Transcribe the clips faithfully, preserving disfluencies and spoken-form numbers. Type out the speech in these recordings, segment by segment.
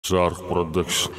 Shark Production.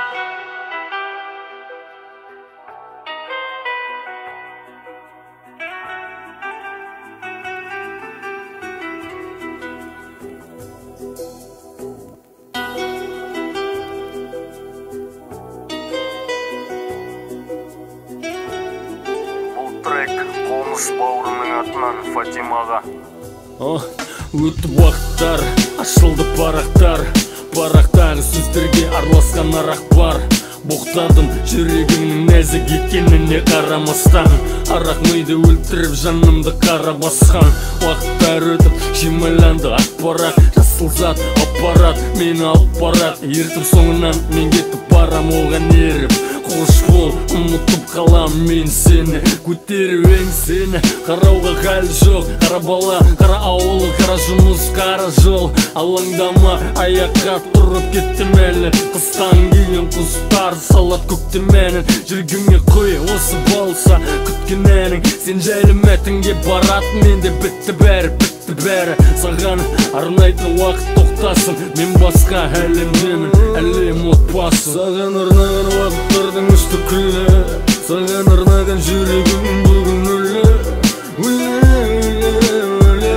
Бұл трек қоныс бауырының атынан Фатимаға. Өтіп уақыттар, ашылды парақтар, парақтағы сөздерге араласқан арақ бар. Боқтадым жүрегімнің нәзік екеніне қарамастан, арақ миды өлтіріп жанымды қара басқан. Уақыттар өтіп шимайланды ақпарат, жасыл зат аппарат мені алып барат. Ертіп соңынан мен кетіп барам оған еріп. Қош бол, ұмытып қалам мен сені, көтеріп еңсені. Қарауға хәл жоқ, қара бала, қара ауыл, қара жұмыс, қара жол. Алаңдама, аяққа тұрып кеттім әлі. Қыстан кейін құстар салат көктем әнін. Жүргіңе қой, осы болса күткен әнің. Сен жайлы мәтінге барат, менде бітті бәрі, бітті бәрі. Саған арнайтын уақыт тоқтасын, мен басқа әлемдемін, әлем отбасы. Саған арнаған уақыттардың үсті күлі, саған арнаған жүрегім бүгін өлі. Өлі, өлі,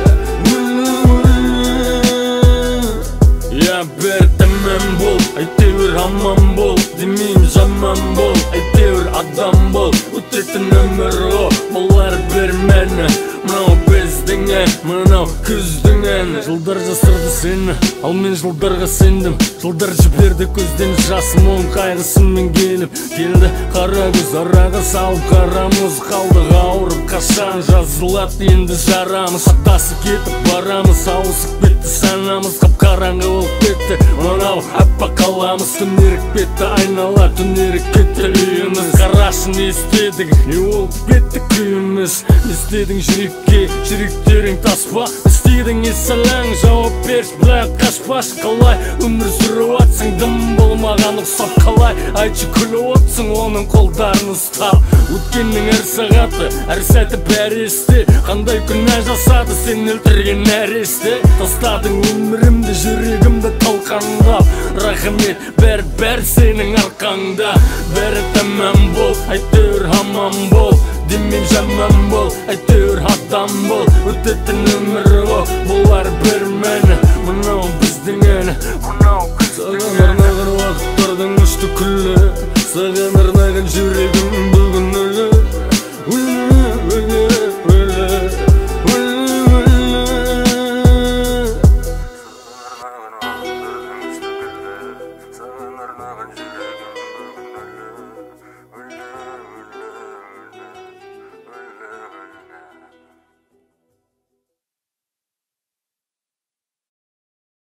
өлі. Я бәрі тәмәм бол, әйтеуір аман бол. Демейм жаман бол, әйтеуір адам бол. Өтетін өмір о, болар бір мәні. Мынау біздің ән, мынау күздің әні. Жылдар жасырды сені, ал мен жылдарға сендім. Жылдар жіберді көзден жасым, оның қайғысымен келіп келді. Қара көз араға салып қарамыз, қалдық ауырып. Қашан жазылады енді жарамыз, атасы кетіп барамыз. Ауысып кетті санамыз, қап-қараңғы болып кетті. Мынау аппақ қаламыз, түнеріп кетті айнала, түнеріп кетті үйіміз. Қарашы не істедік, не болып кетті күйіміз. Не істедің жүрекке, жүректерің таспа. Істедің есалаң, жауап берші, бірақ қашпаш. Қалай өмір сүріп атсың, дым болмаған ұқсап қалай. Айтшы күліп отсың, оның қолдарын ұстап. Өткеннің әр сағаты, әр сәті бәрі есте. Қандай күнә жасады сен өлтірген нәресте. Тастадың өмірімді, жүрегімді талқандап. Рахмет, бәрі-бәрі сенің арқаңда. Бәрі тәмәм бол, әйтеуір аман бол. Демейм жаман бол, әйтеуір адам бол. Өтетін өмір о, болар бір мәні. Мынау біздің әні, мынау